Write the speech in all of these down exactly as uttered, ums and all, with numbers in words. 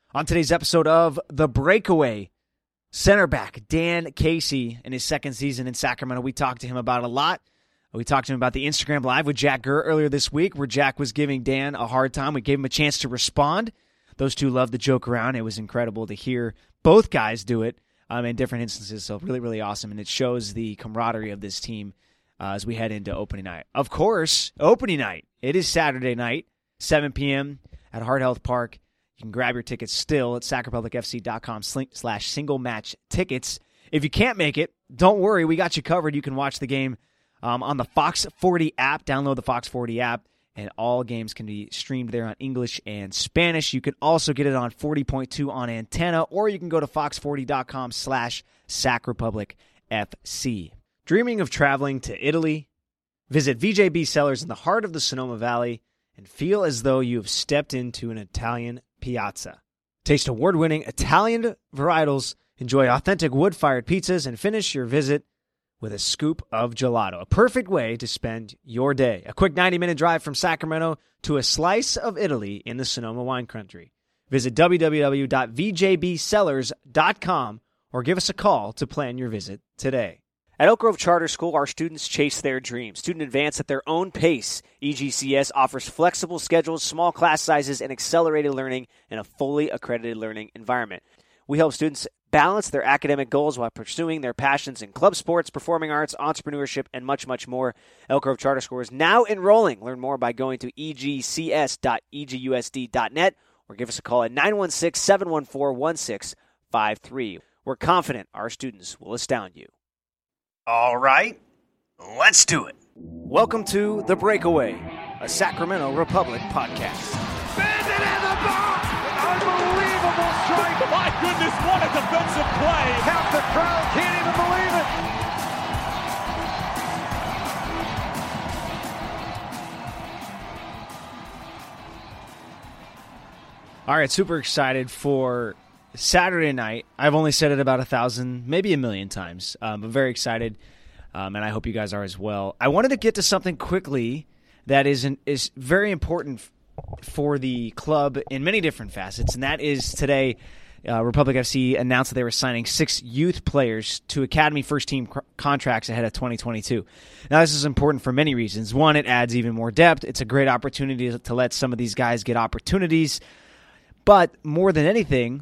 On today's episode of The Breakaway, center back Dan Casey in his second season in Sacramento. We talked to him about a lot. We talked to him about the Instagram Live with Jack Gurr earlier this week, where Jack was giving Dan a hard time. We gave him a chance to respond. Those two love to joke around. It was incredible to hear both guys do it um, in different instances. So really, really awesome. And it shows the camaraderie of this team uh, as we head into opening night. Of course, opening night. It is Saturday night, seven p.m. at Heart Health Park. You can grab your tickets still at sac republic f c dot com slash single match tickets. If you can't make it, don't worry. We got you covered. You can watch the game um, on the Fox forty app. Download the Fox forty app, and all games can be streamed there on English and Spanish. You can also get it on forty point two on antenna, or you can go to fox forty dot com slash sac republic f c. Dreaming of traveling to Italy? Visit V J B Cellars in the heart of the Sonoma Valley and feel as though you have stepped into an Italian piazza. Taste award-winning Italian varietals, enjoy authentic wood-fired pizzas, and finish your visit with a scoop of gelato. A perfect way to spend your day. A quick ninety-minute drive from Sacramento to a slice of Italy in the Sonoma wine country. Visit w w w dot v j b cellars dot com or give us a call to plan your visit today. At Elk Grove Charter School, our students chase their dreams. Student advance at their own pace. E G C S offers flexible schedules, small class sizes, and accelerated learning in a fully accredited learning environment. We help students balance their academic goals while pursuing their passions in club sports, performing arts, entrepreneurship, and much, much more. Elk Grove Charter School is now enrolling. Learn more by going to e g c s dot e g u s d dot net or give us a call at nine one six, seven one four, one six five three. We're confident our students will astound you. All right, let's do it. Welcome to The Breakaway, a Sacramento Republic podcast. Bandit in the box! Unbelievable strike! My goodness, what a defensive play! Half the crowd can't even believe it! All right, super excited for Saturday night. I've only said it about a thousand, maybe a million times, um, but very excited, um, and I hope you guys are as well. I wanted to get to something quickly that is an, is very important f- for the club in many different facets, and that is today uh, Republic F C announced that they were signing six youth players to Academy first-team cr- contracts ahead of twenty twenty-two. Now, this is important for many reasons. One, it adds even more depth. It's a great opportunity to, to let some of these guys get opportunities, but more than anything,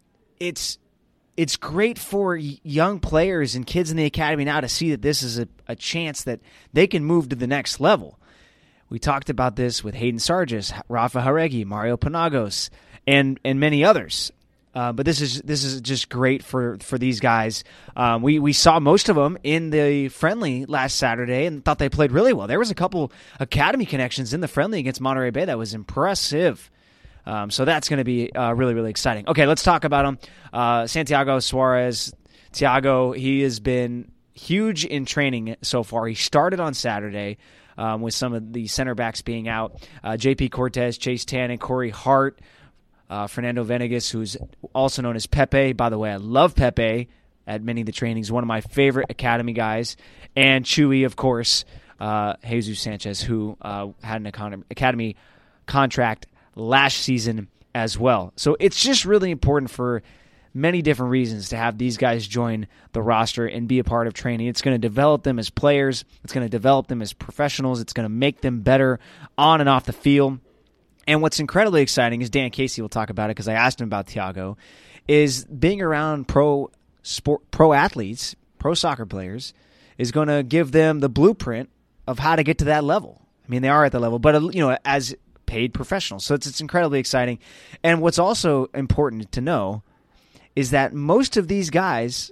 It's it's great for young players and kids in the academy now to see that this is a, a chance that they can move to the next level. We talked about this with Hayden Sargis, Rafa Haregi, Mario Panagos, and and many others. Uh, but this is this is just great for, for these guys. Um, we we saw most of them in the friendly last Saturday and thought they played really well. There was a couple academy connections in the friendly against Monterey Bay that was impressive. Um, so that's going to be uh, really, really exciting. Okay, let's talk about him. Uh, Santiago Suarez. Tiago, he has been huge in training so far. He started on Saturday um, with some of the center backs being out. Uh, J P Cortez, Chase Tannen, Corey Hart, uh, Fernando Venegas, who's also known as Pepe. By the way, I love Pepe at many of the trainings. One of my favorite academy guys. And Chewy, of course, uh, Jesus Sanchez, who uh, had an academy contract last season as well. So it's just really important for many different reasons to have these guys join the roster and be a part of training. It's going to develop them as players. It's going to develop them as professionals. It's going to make them better on and off the field. And what's incredibly exciting is Dan Casey will talk about it because I asked him about Tiago, is being around pro sport, pro athletes, pro soccer players, is going to give them the blueprint of how to get to that level. I mean, they are at the level, but you know, as paid professionals. So it's, it's incredibly exciting. And what's also important to know is that most of these guys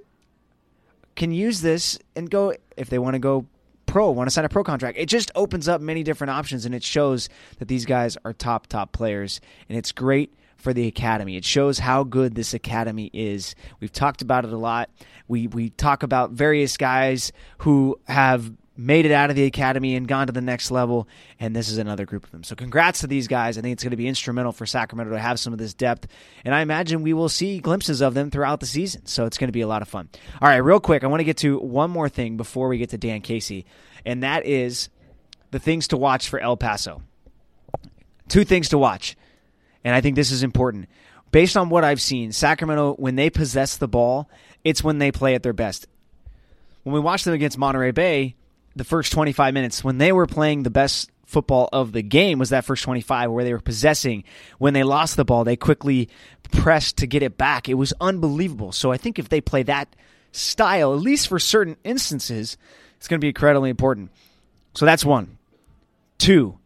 can use this and go, if they want to go pro, want to sign a pro contract. It just opens up many different options, and it shows that these guys are top, top players. And it's great for the academy. It shows how good this academy is. We've talked about it a lot. We, we talk about various guys who have made it out of the academy and gone to the next level, and this is another group of them. So congrats to these guys. I think it's going to be instrumental for Sacramento to have some of this depth, and I imagine we will see glimpses of them throughout the season, so it's going to be a lot of fun. All right, real quick, I want to get to one more thing before we get to Dan Casey, and that is the things to watch for El Paso. Two things to watch, and I think this is important. based on what I've seen, Sacramento, when they possess the ball, it's when they play at their best. When we watched them against Monterey Bay, the first twenty-five minutes, when they were playing the best football of the game was that first twenty-five where they were possessing. When they lost the ball, they quickly pressed to get it back. It was unbelievable. So I think if they play that style, at least for certain instances, it's going to be incredibly important. So that's one. Two,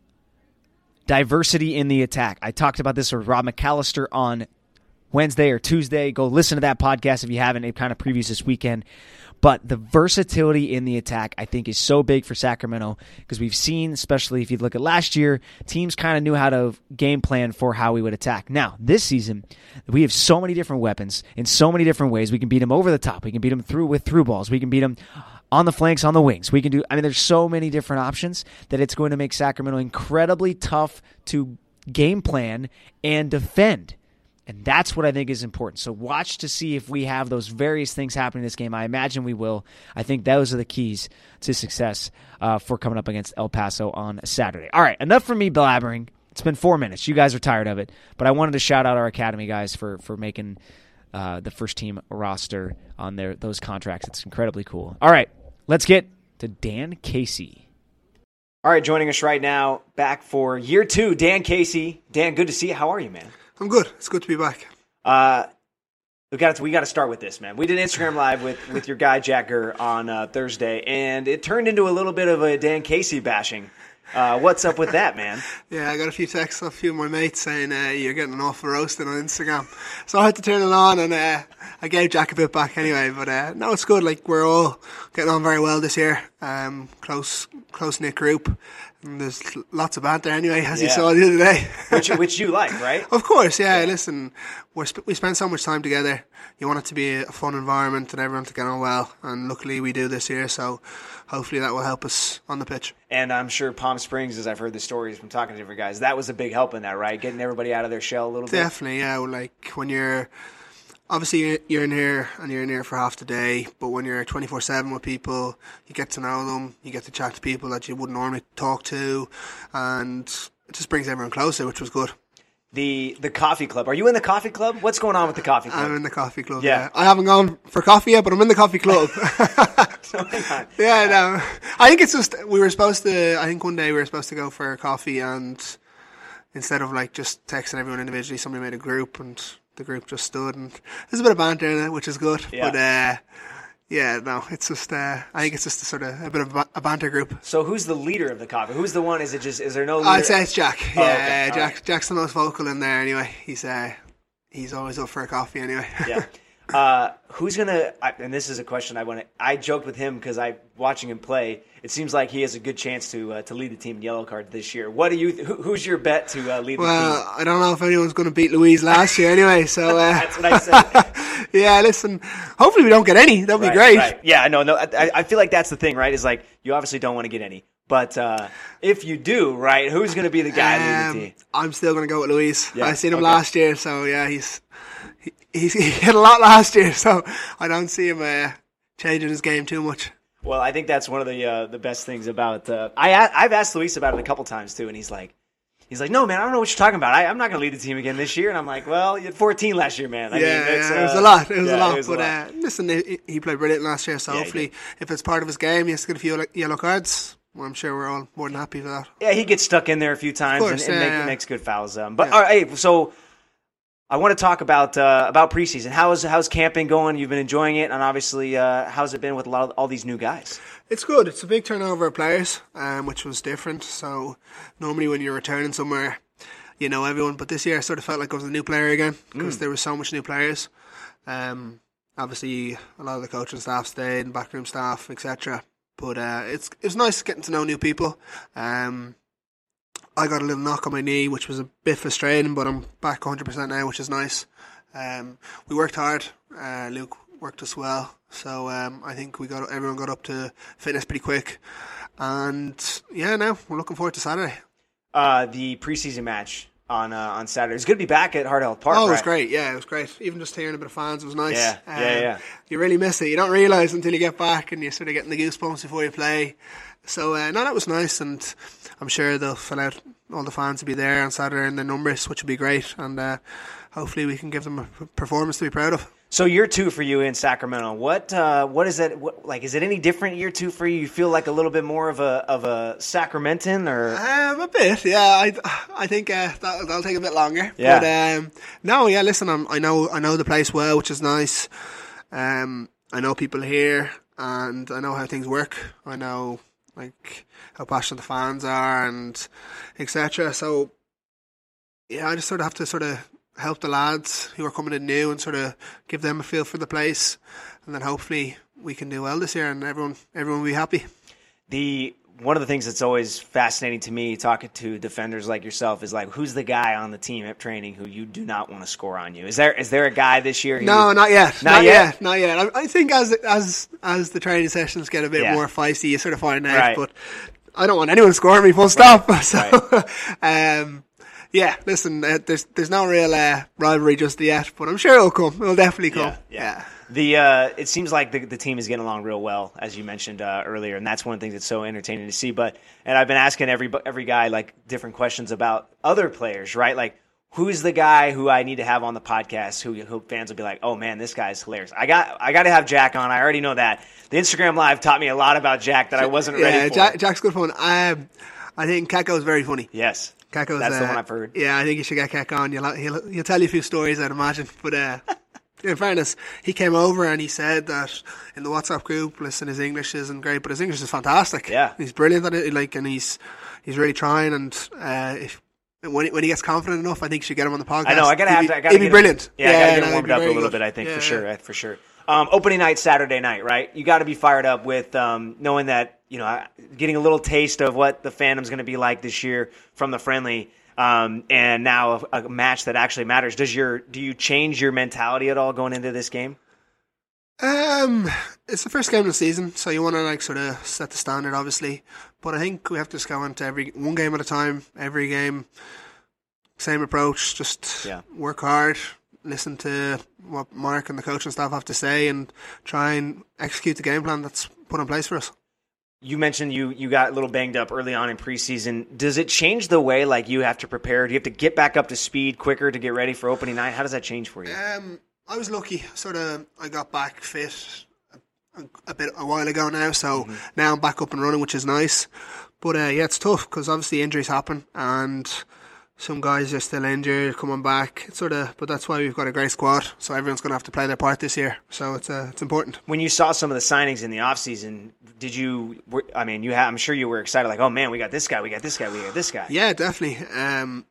diversity in the attack. I talked about this with Rob McAllister on Wednesday or Tuesday. Go listen to that podcast if you haven't. It kind of previews this weekend. But the versatility in the attack, I think, is so big for Sacramento because we've seen, especially if you look at last year, teams kind of knew how to game plan for how we would attack. Now, this season, we have so many different weapons in so many different ways. We can beat them over the top. We can beat them through with through balls. We can beat them on the flanks, on the wings. We can do, I mean, there's so many different options that it's going to make Sacramento incredibly tough to game plan and defend. And that's what I think is important. So watch to see if we have those various things happening in this game. I imagine we will. I think those are the keys to success uh, for coming up against El Paso on Saturday. All right, enough from me blabbering. It's been four minutes. You guys are tired of it. But I wanted to shout out our Academy guys for, for making uh, the first team roster on their those contracts. It's incredibly cool. All right, let's get to Dan Casey. All right, joining us right now, back for year two, Dan Casey. Dan, good to see you. How are you, man? I'm good. It's good to be back. Uh, we got to, we got to start with this, man. We did Instagram Live with, with your guy Jack Gurr on uh, Thursday, and it turned into a little bit of a Dan Casey bashing. Uh, what's up with that, man? Yeah, I got a few texts off a few of my mates saying uh, you're getting an awful roasting on Instagram. So I had to turn it on, and uh, I gave Jack a bit back anyway. But uh, no, it's good. Like, we're all getting on very well this year. Um, close, close-knit group. And there's lots of banter anyway, as yeah. you saw the other day. which, which you like, right? Of course, yeah. yeah. Listen, we're sp- we spend so much time together. You want it to be a fun environment and everyone to get on well. And luckily we do this year, so hopefully that will help us on the pitch. And I'm sure Palm Springs, as I've heard the stories from talking to different guys, that was a big help in that, right? Getting everybody out of their shell a little bit. Definitely, yeah. Like, when you're... Obviously, you're in here and you're in here for half the day, but when you're twenty-four seven with people, you get to know them, you get to chat to people that you wouldn't normally talk to, and it just brings everyone closer, which was good. The the coffee club. Are you in the coffee club? What's going on with the coffee club? I'm in the coffee club, yeah. yeah. I haven't gone for coffee yet, but I'm in the coffee club. yeah, no. I think it's just, we were supposed to, I think one day we were supposed to go for coffee, and instead of like just texting everyone individually, somebody made a group, and the group just stood, and there's a bit of banter in it, which is good. Yeah. But uh, yeah, no, it's just uh, I think it's just a sort of a bit of a banter group. So who's the leader of the coffee? Who's the one? Is it just? Is there no leader? I'd say it's Jack. Oh, yeah, okay. Jack. Right. Jack's the most vocal in there. Anyway, he's uh, he's always up for a coffee. Anyway. yeah. Uh, who's gonna? I, and this is a question I want to. I joked with him because I watching him play. It seems like he has a good chance to uh, to lead the team in yellow card this year. What do you? Who, who's your bet to uh, lead well, the team? Well, I don't know if anyone's going to beat Louise last year anyway. So uh, that's what I said. yeah, listen. Hopefully we don't get any. That'd right, be great. Right. Yeah, no, no. I, I feel like that's the thing, right? Is like you obviously don't want to get any, but uh, if you do, right, who's going to be the guy um, leading the team? I'm still going to go with Louise. Yeah? I seen him okay. last year, so yeah, he's. He, He's, he hit a lot last year, so I don't see him uh, changing his game too much. Well, I think that's one of the uh, the best things about. Uh, I I've asked Luis about it a couple times too, and he's like, he's like, no man, I don't know what you're talking about. I, I'm not going to lead the team again this year. And I'm like, well, you had fourteen last year, man. I yeah, mean, it's, yeah, uh, it was a lot. It was yeah, a lot. was but a lot. Uh, listen, he, he played brilliant last year, so yeah, hopefully, if it's part of his game, he has to get a few yellow cards. Well, I'm sure we're all more than happy for that. Yeah, he gets stuck in there a few times course, and, and yeah, make, yeah. makes good fouls. Um, but yeah. all right, so. I want to talk about uh, about preseason. How's how's camping going? You've been enjoying it, and obviously, uh, how's it been with a lot of all these new guys? It's good. It's a big turnover of players, um, which was different. So normally, when you're returning somewhere, you know everyone. But this year, I sort of felt like I was a new player again because mm. there was so much new players. Um, obviously, a lot of the coaching staff stayed, and backroom staff, et cetera. But uh, it's it's nice getting to know new people. Um, I got a little knock on my knee, which was a bit frustrating, but I'm back one hundred percent now, which is nice. Um, we worked hard. Uh, Luke worked us well, so um, I think we got everyone got up to fitness pretty quick. And yeah, now we're looking forward to Saturday. Uh, the preseason match on uh, on Saturday. It's good to be back at Hard Health Park. Oh, it was right? great. Yeah, it was great. Even just hearing a bit of fans, it was nice. Yeah, um, yeah, yeah. You really miss it. You don't realise until you get back, and you're sort of getting the goosebumps before you play. So uh, no, that was nice, and I'm sure they'll fill out. All the fans will be there on Saturday in the numbers, which will be great. And uh, hopefully we can give them a performance to be proud of. So year two for you in Sacramento, what uh, what is it what, like? Is it any different year two for you? You feel like a little bit more of a of a Sacramentan, or um, a bit? Yeah, I I think uh, that, that'll take a bit longer. Yeah. But um, no, yeah. Listen, I'm, I know I know the place well, which is nice. Um, I know people here, and I know how things work. I know like how passionate the fans are, and et cetera. So yeah, I just sort of have to sort of help the lads who are coming in new and sort of give them a feel for the place, and then hopefully we can do well this year and everyone everyone will be happy. The one of the things that's always fascinating to me talking to defenders like yourself is like, who's the guy on the team at training who you do not want to score on you? Is there is there a guy this year? Who, no, not yet. Not, not yet? yet. Not yet. I, I think as as as the training sessions get a bit yeah. more feisty, you sort of find out. Right. But I don't want anyone scoring me. Full stop. Right. So. Right. um, Yeah, listen, uh, there's there's no real uh, rivalry just yet, but I'm sure it'll come. It'll definitely come. Yeah. yeah. The uh, it seems like the the team is getting along real well, as you mentioned uh, earlier, and that's one of the things that's so entertaining to see. But and I've been asking every every guy like different questions about other players, right? Like, who's the guy who I need to have on the podcast who, who fans will be like, oh man, this guy's hilarious. I got I got to have Jack on. I already know that. The Instagram Live taught me a lot about Jack that I wasn't yeah, ready for. Jack, Jack's good fun. Um, I think Kako's very funny. Yes. Kako's, That's uh, the one I've heard. Yeah, I think you should get Kako on. He'll, he'll, he'll tell you a few stories, I'd imagine. But uh, in fairness, he came over and he said that in the WhatsApp group, listen, his English isn't great, but his English is fantastic. Yeah. He's brilliant at it, like, and he's he's really trying. And uh, if, when, he, when he gets confident enough, I think you should get him on the podcast. I know, I got to have to. I gotta He'd be get brilliant. Him, yeah, yeah, I got to get him no, warmed up a little good. bit, I think, yeah, for yeah. sure. For sure. Um, opening night, Saturday night, right? You got to be fired up with um, knowing that, you know, getting a little taste of what the fandom's going to be like this year from the friendly, um, and now a, a match that actually matters. Does your do you change your mentality at all going into this game? Um, it's the first game of the season, so you want to like sort of set the standard, obviously. But I think we have to just go into every one game at a time. Every game, same approach. Just yeah. work hard. Listen to what Mark and the coaching staff have to say and try and execute the game plan that's put in place for us. You mentioned you, you got a little banged up early on in preseason. Does it change the way like you have to prepare? Do you have to get back up to speed quicker to get ready for opening night? How does that change for you? Um, I was lucky. Sort of, I got back fit a, a bit a while ago now, so mm-hmm. now I'm back up and running, which is nice. But uh, yeah, it's tough because obviously injuries happen and some guys are still injured, coming back. It's sort of, but that's why we've got a great squad. So everyone's going to have to play their part this year. So it's uh, it's important. When you saw some of the signings in the offseason, did you? I mean, you. Ha- I'm sure you were excited. Like, oh man, we got this guy, we got this guy, we got this guy. Yeah, definitely. Um,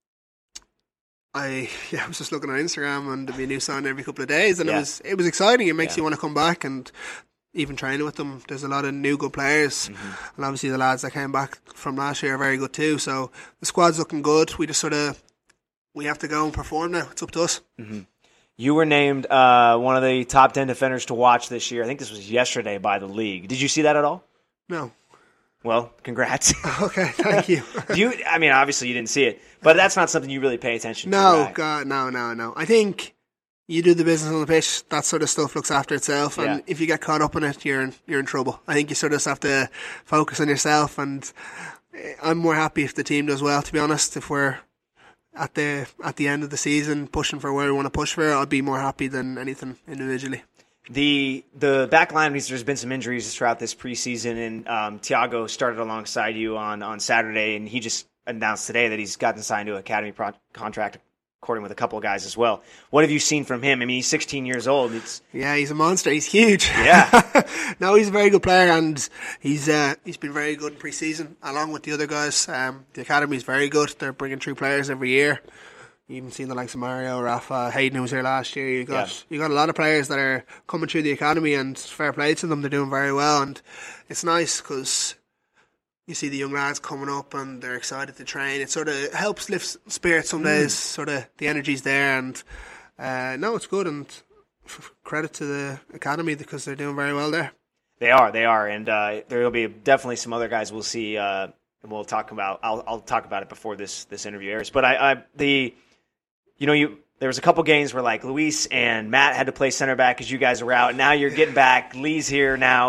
I yeah, I was just looking on Instagram and there'd be a new sign every couple of days, and yeah. it was it was exciting. It makes yeah. you want to come back and. Even training with them, there's a lot of new good players, mm-hmm. and obviously the lads that came back from last year are very good too. So the squad's looking good. We just sort of we have to go and perform now. It's up to us. Mm-hmm. You were named uh, one of the top ten defenders to watch this year. I think this was yesterday by the league. Did you see that at all? No. Well, congrats. Okay, thank you. Do you. I mean, obviously you didn't see it, but that's not something you really pay attention no, to. No, God, no, no, no. I think. You do the business on the pitch, that sort of stuff looks after itself, and yeah. if you get caught up in it, you're in, you're in trouble. I think you sort of just have to focus on yourself, and I'm more happy if the team does well, to be honest. If we're at the at the end of the season pushing for where we want to push for, I'd be more happy than anything individually. The the back line, there's been some injuries throughout this preseason, and um, Thiago started alongside you on, on Saturday, and he just announced today that he's gotten signed to an academy pro- contract, according with a couple of guys as well. What have you seen from him? I mean, he's sixteen years old. It's yeah, he's a monster. He's huge. Yeah. No, he's a very good player, and he's uh, he's been very good in pre-season, along with the other guys. Um, the academy is very good. They're bringing through players every year. You even seen the likes of Mario, Rafa, Hayden, who was here last year. You got yeah. you got a lot of players that are coming through the academy, and fair play to them. They're doing very well, and it's nice because you see the young lads coming up and they're excited to train. It sort of helps lift spirits some days. Mm. Sort of the energy's there, and uh, no, it's good. And f- credit to the academy because they're doing very well there. They are, they are, and uh, there will be definitely some other guys we'll see. Uh, and we'll talk about. I'll, I'll talk about it before this this interview airs. But I, I the, you know, you there was a couple games where like Luis and Matt had to play center back because you guys were out. And now you're getting back. Lee's here now.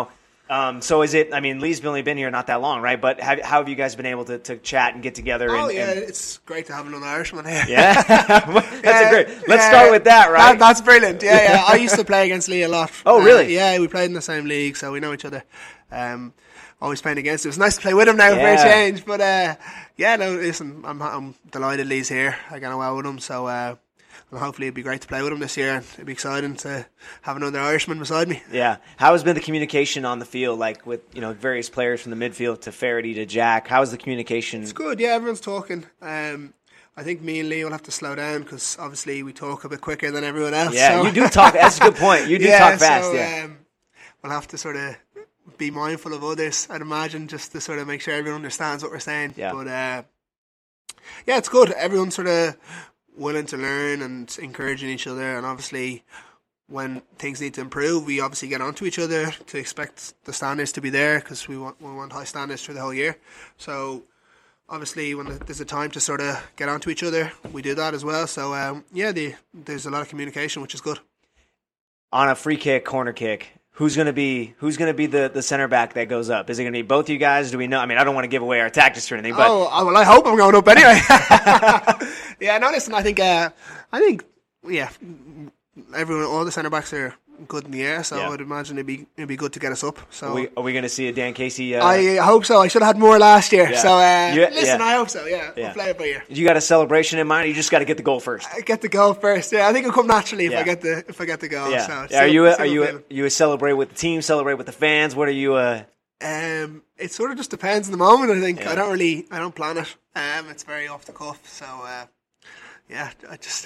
Um, so is it? I mean, Lee's only been here not that long, right? But have, how have you guys been able to, to chat and get together? Oh and, yeah, and... it's great to have another Irishman here. Yeah, that's yeah, a great. Let's yeah, start with that, right? That, that's brilliant. Yeah, yeah. I used to play against Lee a lot. Oh, really? Uh, yeah, we played in the same league, so we know each other. Um, always playing against. It was nice to play with him now yeah. for a change. But uh, yeah, no, listen, I'm I'm delighted Lee's here. I got on well with him, so. Uh, And hopefully it'd be great to play with him this year, and it'd be exciting to have another Irishman beside me. Yeah. How has been the communication on the field, like with you know various players from the midfield to Faraday to Jack? How is the communication? It's good. Yeah, everyone's talking. Um, I think me and Lee will have to slow down because obviously we talk a bit quicker than everyone else. Yeah, so. you do talk. That's a good point. You do yeah, talk fast. So, yeah. Um, we'll have to sort of be mindful of others, I'd imagine, just to sort of make sure everyone understands what we're saying. Yeah. But uh, yeah, it's good. Everyone's sort of willing to learn and encouraging each other, and obviously when things need to improve we obviously get onto each other to expect the standards to be there because we want we want high standards for the whole year. So obviously when there's a time to sort of get onto each other, we do that as well. So um, yeah, the, there's a lot of communication, which is good. On a free kick, corner kick, who's gonna be who's gonna be the, the center back that goes up? Is it gonna be both you guys? Do we know? I mean, I don't want to give away our tactics or anything, but oh well, I hope I'm going up anyway. Yeah, no, listen, I think, uh, I think, yeah, everyone, all the centre backs are good in the air, so yeah. I'd imagine it'd be it'd be good to get us up. So are we, are we going to see a Dan Casey? Uh, I hope so. I should have had more last year. Yeah. So uh, you, listen, yeah. I hope so. Yeah, yeah. we'll play it by ear. You got a celebration in mind? Or you just got to get the goal first. I get the goal first. Yeah, I think it'll come naturally if yeah. I get the if I get the goal. Yeah. So yeah. Are you a, are you a, you a celebrate with the team? Celebrate with the fans? What are you? Uh... Um, it sort of just depends on the moment. I think yeah. I don't really I don't plan it. Um, it's very off the cuff. So. Uh, Yeah, I just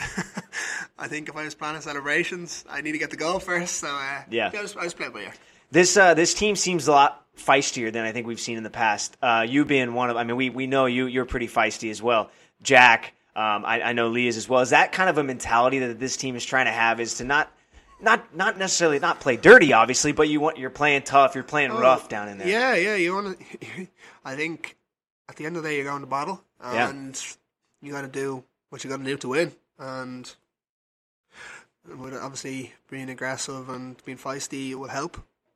I think if I was planning celebrations, I need to get the goal first. So uh, yeah, yeah I, just, I just play it by ear. This uh, this team seems a lot feistier than I think we've seen in the past. Uh, you being one of, I mean, we we know you you're pretty feisty as well. Jack, um, I, I know Lee is as well. Is that kind of a mentality that this team is trying to have? Is to not not not necessarily not play dirty, obviously, but you want you're playing tough, you're playing oh, rough down in there. Yeah, yeah. You want to? I think at the end of the day, you're going to battle, and yeah. you got to do what you got to do to win, and obviously being aggressive and being feisty will help.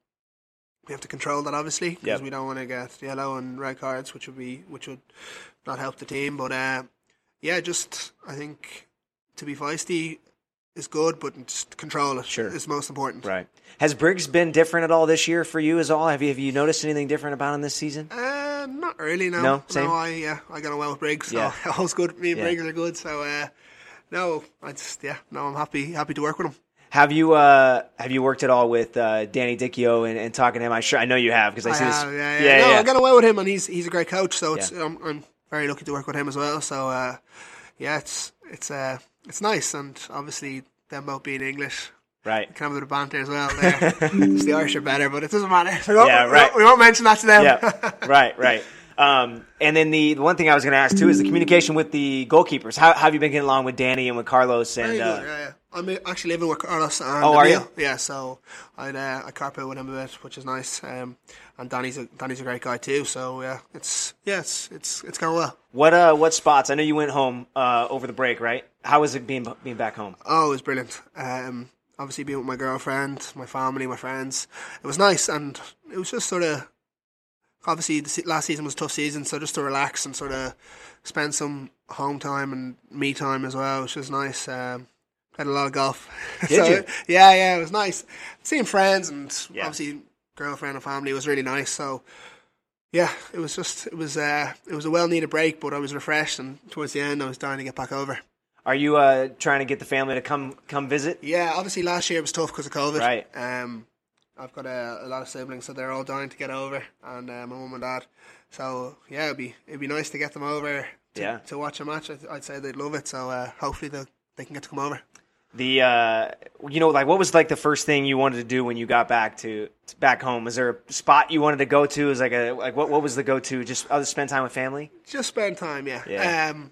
We have to control that, obviously, because yep. we don't want to get yellow and red cards, which would be which would not help the team. But uh, yeah, just I think to be feisty is good, but just control it sure. is most important. Right. Has Briggs been different at all this year for you? As all have you have you noticed anything different about him this season? Uh, not really. No. No. Same. No, I yeah, I got on well with Briggs. So yeah. all's good. Me and yeah. Briggs are good. So uh, no, I just yeah, no, I'm happy happy to work with him. Have you uh, have you worked at all with uh, Danny Dichio and, and talking to him? I sure I know you have because I, I see have, this. Yeah, yeah. yeah no, yeah. I got on well with him, and he's he's a great coach. So it's yeah. I'm, I'm very lucky to work with him as well. So uh, yeah, it's it's uh, it's nice, and obviously them both being English. Right. Kind of a bit of banter as well there. Just the Irish are better, but it doesn't matter. We yeah, right. We won't, we won't mention that to them. Yeah, right, right. Um, and then the, the one thing I was going to ask too is the communication with the goalkeepers. How, how have you been getting along with Danny and with Carlos? And Very good, uh, yeah, yeah. I'm actually living with Carlos and oh, are Emil. you? Yeah, so I uh, I carpool with him a bit, which is nice. Um, and Danny's a Danny's a great guy too. So yeah, it's yeah, it's it's it's going well. What uh what spots? I know you went home uh, over the break, right? How was it being being back home? Oh, it was brilliant. Um, obviously being with my girlfriend, my family, my friends, it was nice, and it was just sort of. Obviously, the last season was a tough season, so just to relax and sort of spend some home time and me time as well, which was nice. Um, played a lot of golf. Did so, you? Yeah, yeah, it was nice. Seeing friends and yeah. obviously girlfriend and family was really nice. So, yeah, it was just it was uh, it was a well needed break, but I was refreshed, and towards the end, I was dying to get back over. Are you uh, trying to get the family to come come visit? Yeah, obviously last year it was tough because of COVID. Right. Um, I've got a, a lot of siblings, so they're all dying to get over, and uh, my mum and dad. So yeah, it'd be it'd be nice to get them over to, yeah. to watch a match. I'd, I'd say they'd love it. So uh, hopefully they they can get to come over. The uh, you know, like what was like the first thing you wanted to do when you got back to, to back home? Was there a spot you wanted to go to? Is like a like what what was the go to? Just other spend time with family? Just spend time, yeah. Yeah. Um,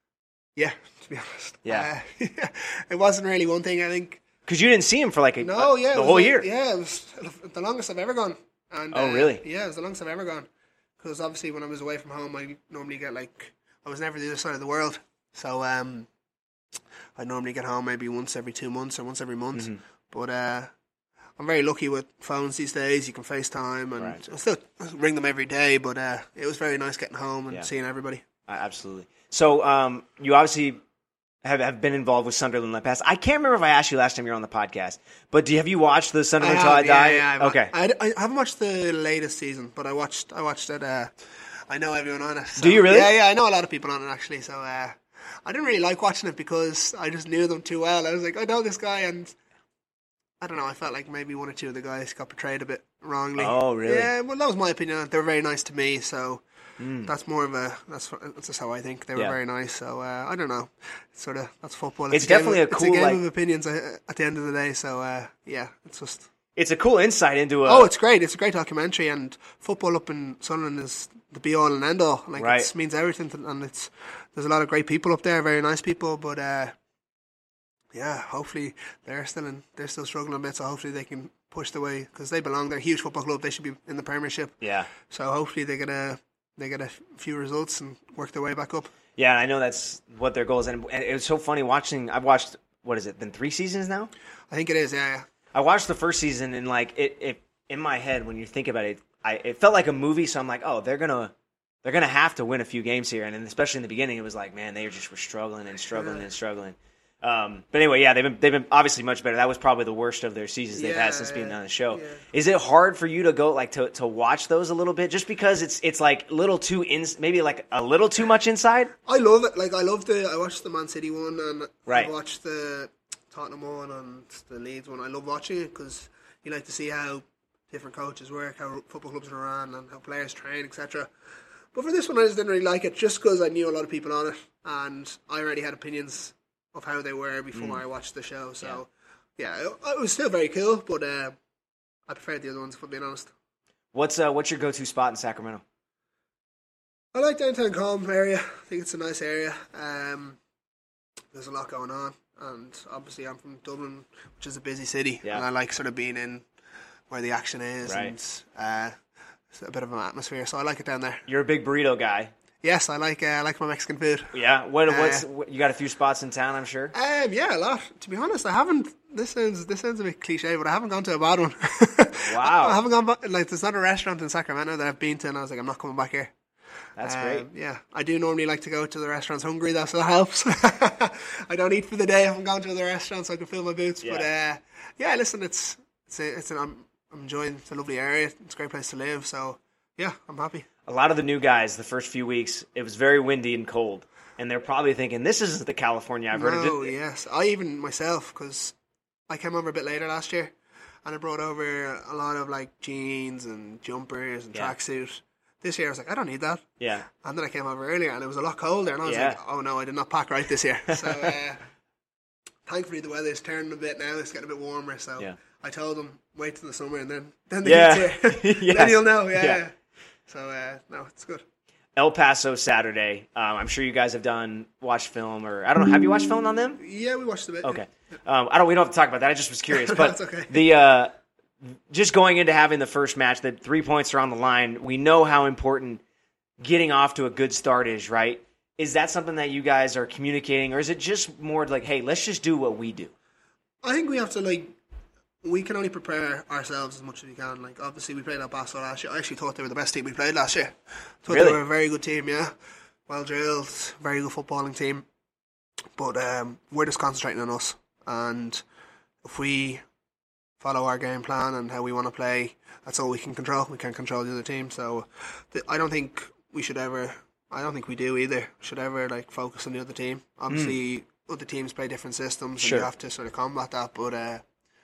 yeah. To be honest. Yeah. Uh, it wasn't really one thing. I think. Because you didn't see him for like a, no, yeah, the whole like, year. Yeah, it was the longest I've ever gone. And, oh, uh, really? Yeah, it was the longest I've ever gone. Because obviously when I was away from home, I normally get like, I was never the other side of the world. So um, I normally get home maybe once every two months or once every month. Mm-hmm. But uh, I'm very lucky with phones these days. You can FaceTime, and Right. I still ring them every day. But uh, it was very nice getting home and Yeah. seeing everybody. Uh, absolutely. So um, you obviously have, have been involved with Sunderland in the past. I can't remember if I asked you last time you were on the podcast, but do you, have you watched the Sunderland Till I have, Die? Yeah, yeah, I've- okay. I, I haven't watched the latest season, but I watched. I watched it. Uh, I know everyone on it. So, Do you really? Yeah, yeah. I know a lot of people on it actually. So uh, I didn't really like watching it because I just knew them too well. I was like, I know this guy, and I don't know. I felt like maybe one or two of the guys got portrayed a bit wrongly. Oh, really? Yeah. Well, that was my opinion. They were very nice to me, so. That's more of a that's that's just how I think they were Yeah. very nice. So uh, I don't know, it's sort of that's football. It's a game definitely of, a cool, It's a game like- of opinions uh, at the end of the day. So uh, yeah, it's just It's a cool insight into a. oh, it's great. It's a great documentary, and football up in Sunderland is the be all and end all. Like Right. it means everything, to, and it's there's a lot of great people up there, very nice people. But uh, yeah, hopefully they're still in, they're still struggling a bit. So hopefully they can push the way because they belong. They're a huge football club. They should be in the Premiership. yeah. So hopefully they get a they get a few results and work their way back up. Yeah, I know that's what their goal is. And, and it was so funny watching. I've watched, what is it, been three seasons now? I think it is. Yeah, yeah. I watched the first season and like it, it in my head when you think about it, I it felt like a movie. So I'm like, oh, they're gonna they're gonna have to win a few games here. And then especially in the beginning, it was like, man, they just were struggling and struggling Yeah. and struggling. Um, but anyway, yeah, they've been they've been obviously much better. That was probably the worst of their seasons they've Yeah, had since being yeah, on the show. yeah. Is it hard for you to go like to to watch those a little bit, just because it's it's like little too in maybe like a little too much inside? I love it. Like I love the. I watched the Man City one and Right. I watched the Tottenham one and the Leeds one. I love watching it because you like to see how different coaches work, how football clubs are run, and how players train, et cetera. But for this one, I just didn't really like it, just because I knew a lot of people on it, and I already had opinions of how they were before I watched the show. So yeah, it, it was still very cool, but uh, I preferred the other ones, if I'm being honest. What's uh what's your go to spot in Sacramento? I like downtown Calm area. I think it's a nice area. Um, there's a lot going on, and obviously I'm from Dublin, which is a busy city, Yeah. and I like sort of being in where the action is, Right. and uh, it's a bit of an atmosphere. So I like it down there. You're a big burrito guy. Yes, I like uh, I like my Mexican food. Yeah. What? Uh, What's? What, you got a few spots in town, I'm sure. Um, yeah, a lot. To be honest, I haven't. This sounds this sounds a bit cliche, but I haven't gone to a bad one. Wow. I haven't gone back. Like, there's not a restaurant in Sacramento that I've been to, and I was like, I'm not coming back here. That's Um, great. Yeah, I do normally like to go to the restaurants hungry, though, so that helps. I don't eat for the day if I'm going to the restaurant, so I can fill my boots. But Yeah. uh, yeah, listen, it's it's a, it's an, I'm, I'm enjoying. It's a lovely area. It's a great place to live. So yeah, I'm happy. A lot of the new guys, the first few weeks, it was very windy and cold, and they're probably thinking, "This isn't the California I've heard of." No, It- yes, I even myself, because I came over a bit later last year, and I brought over a lot of like jeans and jumpers and Yeah. tracksuit. This year I was like, I don't need that. Yeah. And then I came over earlier and it was a lot colder, and I was Yeah. like, oh no, I did not pack right this year. So uh, thankfully the weather's turning a bit now. It's getting a bit warmer. So Yeah. I told them, wait till the summer and then then the Yeah. heat's here. Yes. Then you'll know. Yeah. Yeah. yeah. So uh, no, it's good. El Paso Saturday. Um, I'm sure you guys have done watched film, or I don't know. Have you watched film on them? Yeah, we watched a bit. Okay. Um, I don't. We don't have to talk about that. I just was curious. But That's okay. the uh, just going into having the first match, the three points are on the line. We know how important getting off to a good start is, right? Is that something that you guys are communicating, or is it just more like, hey, let's just do what we do? I think we have to, like, we can only prepare ourselves as much as we can. Like, obviously, we played El Paso last year. I actually thought they were the best team we played last year. Thought Really? they were a very good team, yeah. Well drilled, very good footballing team. But um, we're just concentrating on us. And if we follow our game plan and how we want to play, that's all we can control. We can't control the other team. So th- I don't think we should ever, I don't think we do either, should ever, like, focus on the other team. Obviously, other teams play different systems, Sure. and you have to sort of combat that. But uh,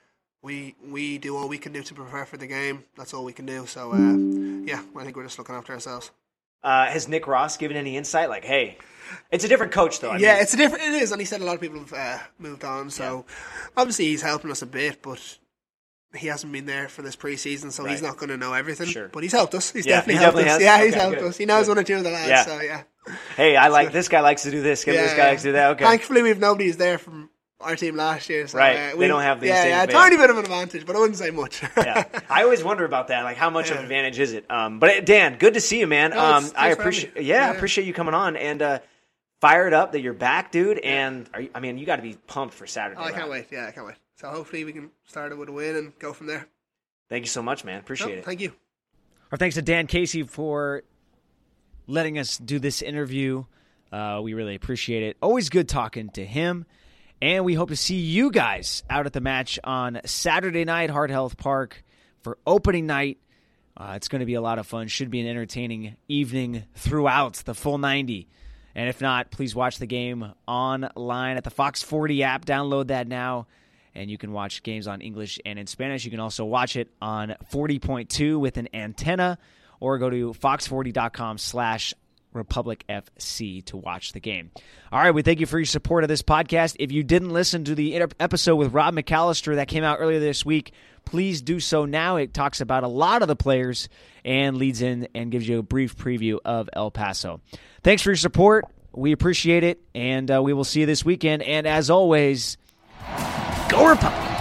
we we do all we can do to prepare for the game. That's all we can do. So uh, yeah, I think we're just looking after ourselves. Uh, has Nick Ross given any insight? Like, hey, it's a different coach, though. I yeah, mean, it's a different. It is, and he said a lot of people have uh, moved on. So obviously he's helping us a bit, but he hasn't been there for this preseason, so he's Right. not going to know everything. Sure. But he's helped us. He's Yeah, definitely he helped definitely us. has. Yeah, he's Okay, helped good, us. He knows good. one or two of the lads. Yeah. So yeah. hey, I like this guy likes to do this. Give yeah, this guy likes to do that. Okay. Thankfully, we've nobody who's there from our team last year. So, Right. Uh, They we, don't have the yeah, same yeah, a advantage. tiny bit of an advantage, but I wouldn't say much. yeah, I always wonder about that. Like, how much of Yeah. an advantage is it? Um, but uh, Dan, good to see you, man. No, um, it's- I thanks for having appreciate. me. Yeah, I Yeah. appreciate you coming on. And uh, fired up that you're back, dude. And are you, I mean, you got to be pumped for Saturday. Oh, I right? can't wait. Yeah, I can't wait. So hopefully we can start it with a win and go from there. Thank you so much, man. Appreciate No, it. Thank you. Our thanks to Dan Casey for letting us do this interview. Uh, we really appreciate it. Always good talking to him. And we hope to see you guys out at the match on Saturday night, Heart Health Park, for opening night. Uh, it's going to be a lot of fun. Should be an entertaining evening throughout the full ninety. And if not, please watch the game online at the Fox forty app. Download that now, and you can watch games on English and in Spanish. You can also watch it on forty point two with an antenna, or go to fox forty dot com slash Republic F C to watch the game. All right, we thank you for your support of this podcast. If you didn't listen to the episode with Rob McAllister that came out earlier this week, please do so now. It talks about a lot of the players and leads in and gives you a brief preview of El Paso. Thanks for your support. We appreciate it, and uh, we will see you this weekend. And as always, go Republic!